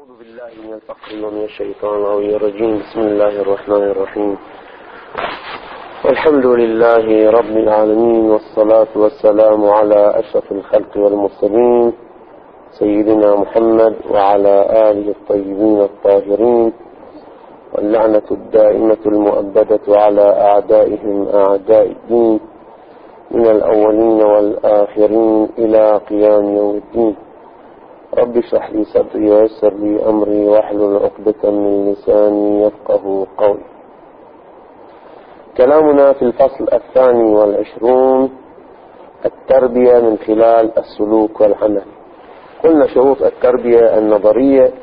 أعوذ بالله من الفقر ومن الشيطان الرجيم. بسم الله الرحمن الرحيم. والحمد لله رب العالمين، والصلاة والسلام على أشرف الخلق والمرسلين سيدنا محمد وعلى آله الطيبين الطاهرين، واللعنة الدائمة المؤبدة على أعدائهم أعداء الدين من الأولين والآخرين إلى قيام يوم الدين. رب اشرح لي صدري ويسر لي أمري واحلل عقدة من لساني يفقه قولي. كلامنا في الفصل 22، التربية من خلال السلوك والعمل. قلنا شروط التربية النظرية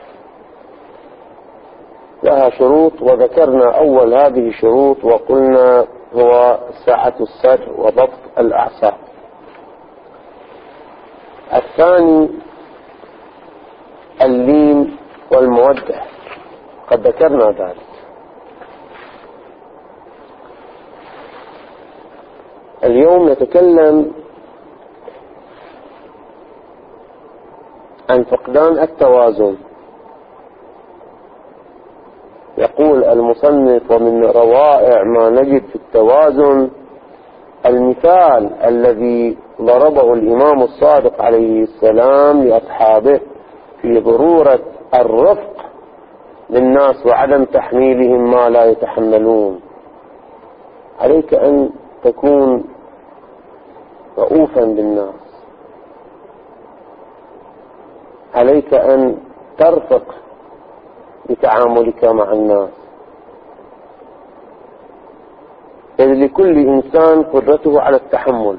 لها شروط، وذكرنا أول هذه الشروط وقلنا هو سعة الصدر وضبط الأعصاب. الثاني اللين والمودة، قد ذكرنا ذلك. اليوم نتكلم عن فقدان التوازن. يقول المصنف: ومن روائع ما نجد في التوازن المثال الذي ضربه الإمام الصادق عليه السلام لأصحابه في ضرورة الرفق للناس وعدم تحميلهم ما لا يتحملون. عليك أن تكون رؤوفا بالناس، عليك أن ترفق بتعاملك مع الناس، إذ لكل إنسان قدرته على التحمل.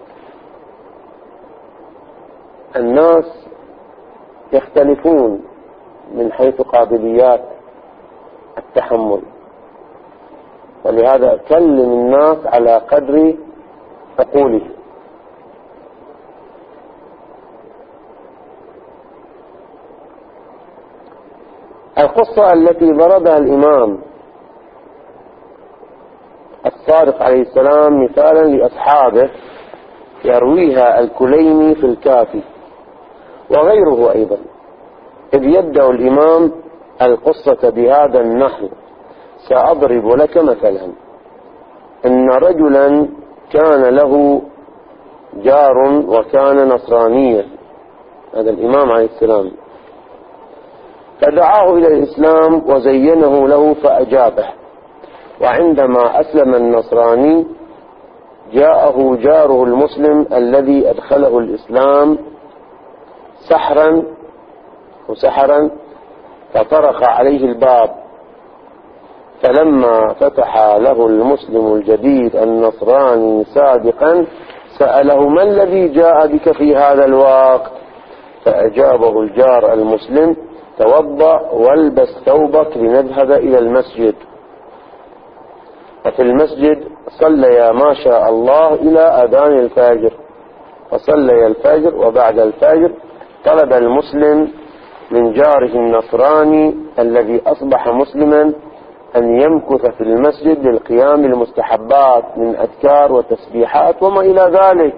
الناس يختلفون من حيث قابليات التحمل، ولهذا كلم الناس على قدر عقولهم. القصة التي ضربها الإمام الصادق عليه السلام مثالا لأصحابه يرويها الكليني في الكافي وغيره أيضا، إذ يبدأ الإمام القصة بهذا النحو: سأضرب لك مثلا إن رجلا كان له جار وكان نصرانيا، هذا الإمام عليه السلام، فدعاه إلى الإسلام وزينه له فأجابه. وعندما أسلم النصراني جاءه جاره المسلم الذي أدخله الإسلام سحرا فطرق عليه الباب، فلما فتح له المسلم الجديد النصراني صادقا سأله: ما الذي جاء بك في هذا الوقت؟ فأجابه الجار المسلم: توضأ والبس ثوبك لنذهب إلى المسجد. وفي المسجد صليا ما شاء الله إلى أذان الفجر، فصلي الفجر، وبعد الفجر طلب المسلم من جاره النصراني الذي أصبح مسلما أن يمكث في المسجد للقيام المستحبات من أذكار وتسبيحات وما إلى ذلك.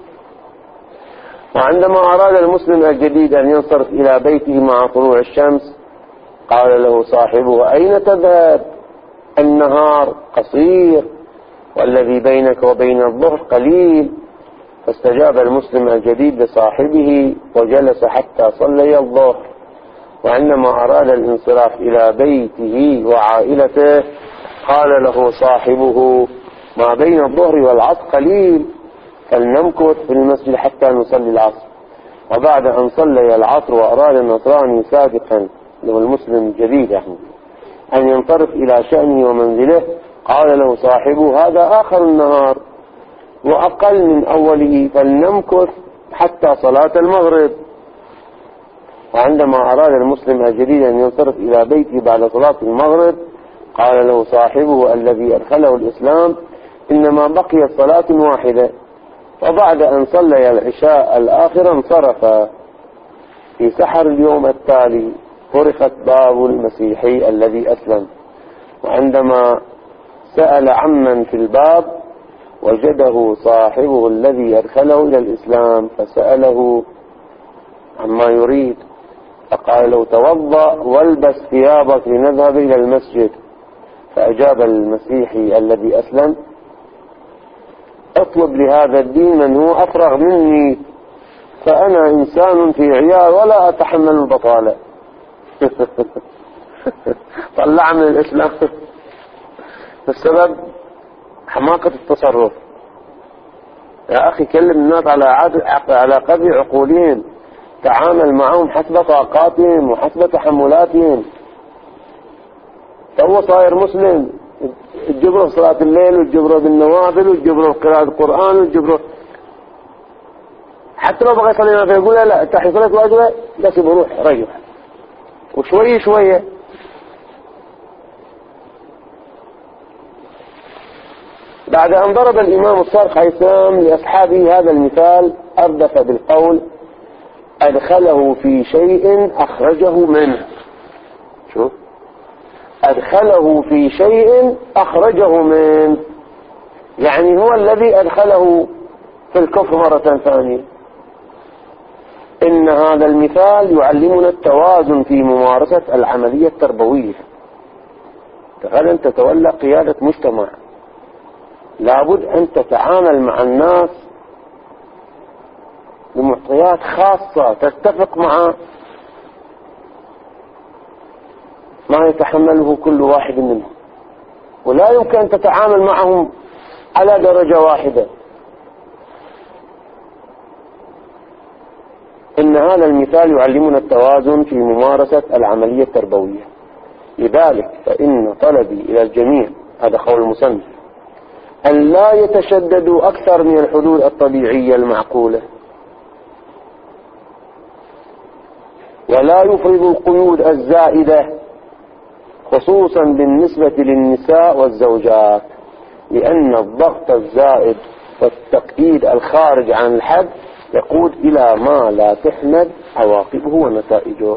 وعندما أراد المسلم الجديد أن ينصرف إلى بيته مع طلوع الشمس قال له صاحبه: أين تذهب؟ النهار قصير والذي بينك وبين الظهر قليل. فاستجاب المسلم الجديد لصاحبه وجلس حتى صلي الظهر. وعندما أراد الانصراف إلى بيته وعائلته قال له صاحبه: ما بين الظهر والعصر قليل، فلنمكث في المسجد حتى نصلي العصر. وبعد أن صلي العصر وأراد النصراني سابقا له المسلم الجديد أن ينصرف إلى شأنه ومنزله قال له صاحبه: هذا آخر النهار وأقل من أوله، فلنمكث حتى صلاة المغرب. وعندما أراد المسلم الجديد أن ينصرف إلى بيته بعد صلاة المغرب قال له صاحبه الذي أدخله الإسلام: إنما بقيت صلاة واحدة. وبعد أن صلي العشاء الآخر انصرف. في سحر اليوم التالي فرخت باب المسيحي الذي أسلم، وعندما سأل عمن في الباب وجده صاحبه الذي أدخله إلى الإسلام، فسأله عما يريد. فقال له توضأ والبس ثيابك لنذهب إلى المسجد. فأجاب المسيحي الذي أسلم اطلب لهذا الدين من هو أفرغ مني، فأنا إنسان في عيال ولا أتحمل البطالة. طلع من الإسلام بسبب حماقة التصرف. يا أخي كلم الناس على قدر عقولهم، تعامل معهم حسب طاقاتهم وحسب تحملاتهم. فهو صاير مسلم، الجبره صلاة الليل والجبره بالنوافل والجبره قراءة القرآن والجبره، حتى لو بغى يصلي ما فيقول لا تحي صلاة واجبة بس بروح رجع وشوية شوية. بعد أن ضرب الإمام الصارخ عيسام لأصحابه هذا المثال أردف بالقول أدخله في شيء أخرجه منه. شوف، أدخله في شيء أخرجه منه، يعني هو الذي أدخله في الكفر مرة ثانية. إن هذا المثال يعلمنا التوازن في ممارسة العملية التربوية. غدا تتولى قيادة مجتمع، لابد أن تتعامل مع الناس بمعطيات خاصة تتفق مع ما يتحمله كل واحد منهم، ولا يمكن أن تتعامل معهم على درجة واحدة. إن هذا المثال يعلمنا التوازن في ممارسة العملية التربوية. لذلك فإن طلبي إلى الجميع، هذا قول المصنف، أن لا يتشددوا أكثر من الحدود الطبيعية المعقولة، ولا يفرضوا القيود الزائدة، خصوصا بالنسبة للنساء والزوجات، لأن الضغط الزائد والتقييد الخارج عن الحد يقود إلى ما لا تحمد عواقبه ونتائجه.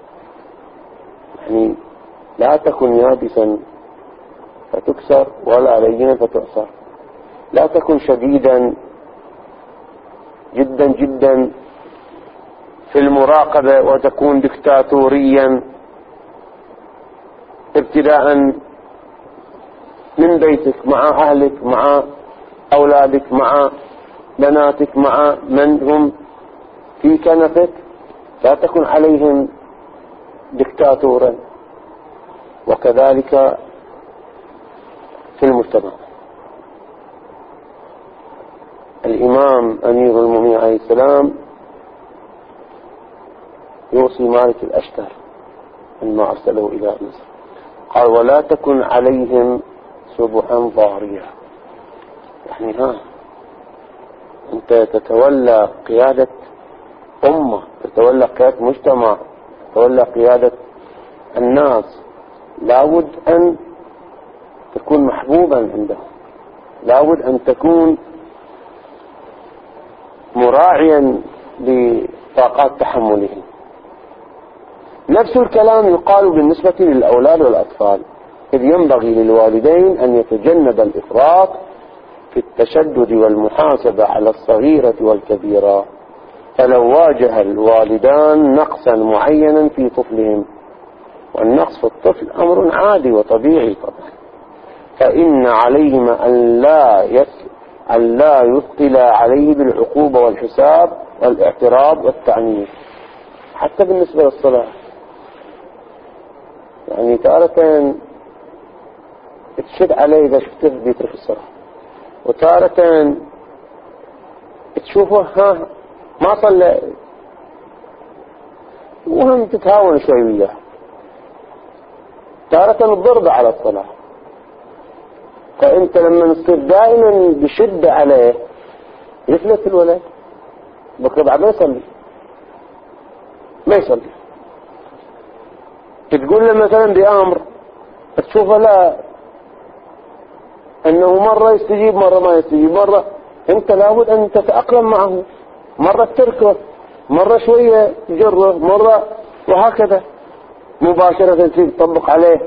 يعني لا تكن يابسا فتكسر ولا لينا فتعصر، لا تكن شديدا جدا جدا في المراقبة وتكون دكتاتوريا ابتداء من بيتك، مع أهلك، مع أولادك، مع بناتك، مع من هم في كنفك، لا تكن عليهم دكتاتورا. وكذلك في المجتمع. الإمام أمير المؤمنين عليه السلام يوصي مالك الأشتر لما أرسله إلى مصر، قال ولا تكن عليهم سبحا ضارية. يعني أنت تتولى قيادة أمة، تتولى قيادة مجتمع، تتولى قيادة الناس، لابد أن تكون محبوبا عندهم، لابد أن تكون مراعيا لطاقات تحملهم. نفس الكلام يقال بالنسبة للأولاد والأطفال، إذ ينبغي للوالدين أن يتجنب الإفراط في التشدد والمحاسبة على الصغيرة والكبيرة. فلو واجه الوالدان نقصا معينا في طفلهم، والنقص في الطفل أمر عادي وطبيعي طبعا، فإن عليهما أن لا يثقل عليه بالعقوبة والحساب والاعتراض والتعنيف. حتى بالنسبة للصلاة، يعني تارة تشد عليه إذا شفته بيترك الصلاة، وتارة تشوفه ما صلى، وهم تتهاون شوي وياه. تارة الضرب على الصلاة، فأنت لما تصير دائما بشدة عليه يفلت الولد، بكرة بعد ما يصلي. تقول له مثلا بأمر تشوفه لا، أنه مرة يستجيب مرة ما يستجيب، مرة أنت لابد أن تتأقلم معه، مرة تركه، مرة شوية تجره، مرة وهكذا مباشرة تطبق عليه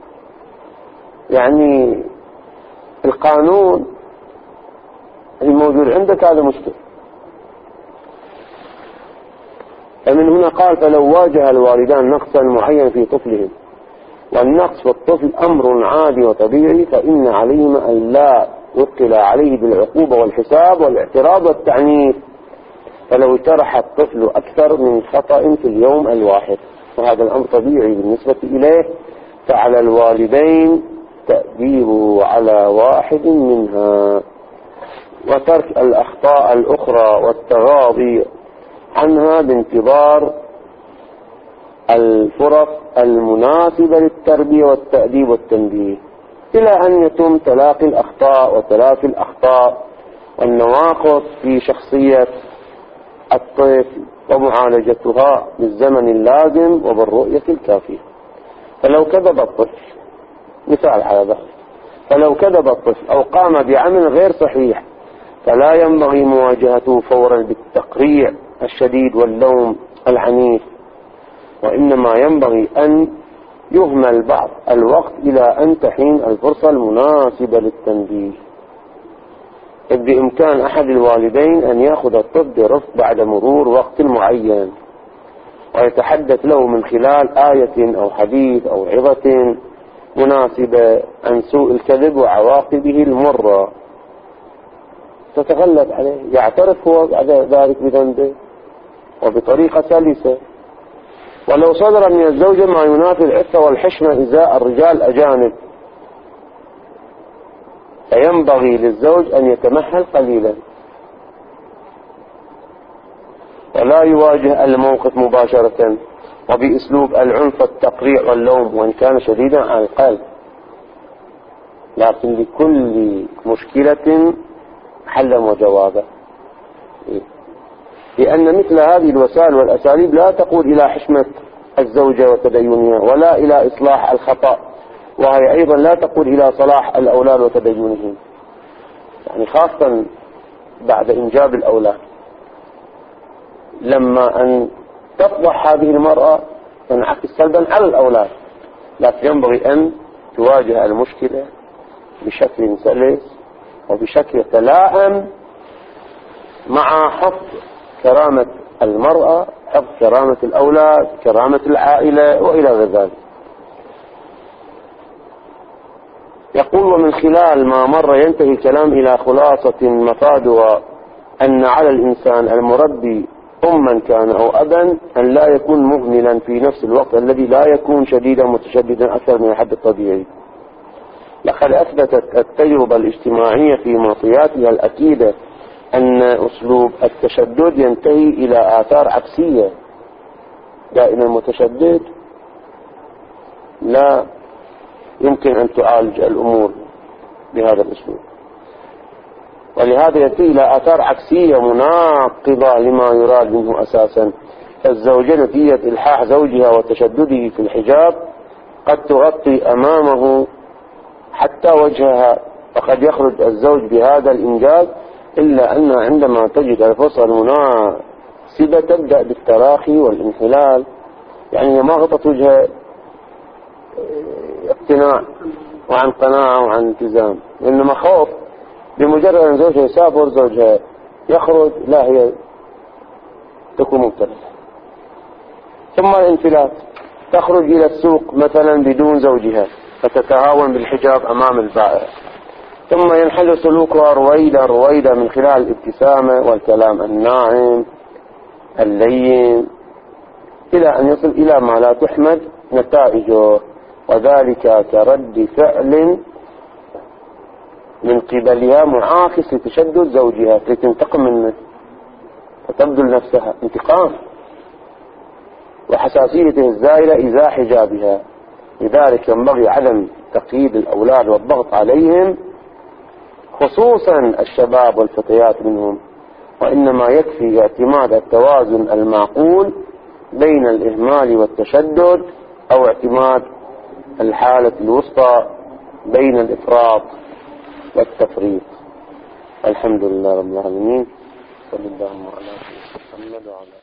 يعني القانون الموجود عندك. هذا مشكلة. فمن هنا قال: فلو واجه الوالدان نقصا معين في طفلهم، والنقص في الطفل أمر عادي وطبيعي، فإن عليهما أن لا يبطل عليه بالعقوبة والحساب والاعتراض والتعنيف، فلو اجترح الطفل أكثر من خطأ في اليوم الواحد، وهذا الأمر طبيعي بالنسبة إليه، فعلى الوالدين تأديبه على واحد منها، وترك الأخطاء الأخرى والتغاضي عنها بانتظار الفرص المناسبة للتربية والتأديب والتنبيه، إلى أن يتم تلاقي الأخطاء وتلافي الأخطاء والنواقص في شخصية الطفل ومعالجتها بالزمن اللازم وبالرؤية الكافية. فلو كذب الطفل، مثال على ذلك، فلو كذب الطفل أو قام بعمل غير صحيح، فلا ينبغي مواجهته فورا بالتقريع الشديد واللوم العنيف، وإنما ينبغي أن يهمل بعض الوقت إلى أن تحين الفرصة المناسبة للتنبيه. إذ بإمكان أحد الوالدين أن يأخذ الطفل برفق بعد مرور وقت معين، ويتحدث له من خلال آية أو حديث أو عظة مناسبة عن سوء الكذب وعواقبه المرة، تتغلب عليه، يعترف هو بعد ذلك بذنبه وبطريقة سلسة. ولو صدر من الزوجة ما ينافي العفة والحشمة إزاء الرجال الأجانب، فينبغي للزوج أن يتمهل قليلا ولا يواجه الموقف مباشرة وبأسلوب العنف والتقريع واللوم، وإن كان شديدا على القلب، لكن لكل مشكلة حلا وجوابا، لأن مثل هذه الوسائل والأساليب لا تقود إلى حشمة الزوجة وتدينها، ولا إلى إصلاح الخطأ، وهي أيضا لا تقود إلى صلاح الأولاد وتدينهم، يعني خاصة بعد إنجاب الأولاد. لما أن تفضح هذه المرأة تنعكس سلبا على الأولاد، لكن ينبغي أن تواجه المشكلة بشكل سلس وبشكل يتلائم مع حفظ كرامة المرأة، حفظ كرامة الأولاد، كرامة العائلة وإلى غير ذلك. يقول: ومن خلال ما مر ينتهي الكلام إلى خلاصة مفادها أن على الإنسان المربي أما كان أو أبا أن لا يكون مهملا في نفس الوقت الذي لا يكون شديدا متشددا أكثر من الحد الطبيعي. لقد أثبتت التجربة الاجتماعية في معطياتها الأكيدة أن أسلوب التشدد ينتهي إلى آثار عكسية. دائما المتشدد لا يمكن أن تعالج الأمور بهذا الأسلوب، ولهذا يأتي إلى آثار عكسية مناقضة لما يراد منه أساسا. فالزوجة نتيجة إلحاح زوجها وتشدده في الحجاب قد تغطي أمامه حتى وجهها، وقد يخرج الزوج بهذا الإنجاز، إلا أن عندما تجد الفرصة المناسبة تبدأ بالتراخي والانحلال، يعني ما غطت وجهها اقتناع وعن قناعة وعن التزام، إنما خوف بمجرد أن زوجها يسافر، زوجها يخرج، لا هي تكون مبتلة. ثم الانفلات، تخرج إلى السوق مثلا بدون زوجها فتتهاون بالحجاب أمام البائع، ثم ينحل سلوكها رويدا رويدا من خلال الابتسامة والكلام الناعم اللين، إلى أن يصل إلى ما لا تحمد نتائجه، وذلك كرد فعل من قبلها معاكس لتشدد زوجها لتنتقم منه، فتبذل نفسها انتقام وحساسيته الزائلة إزاء حجابها. لذلك ينبغي عدم تقييد الأولاد والضغط عليهم، خصوصا الشباب والفتيات منهم، وإنما يكفي اعتماد التوازن المعقول بين الإهمال والتشدد، أو اعتماد الحالة الوسطى بين الإفراط والتفريط. الحمد لله رب العالمين، صلى الله على محمد وعلى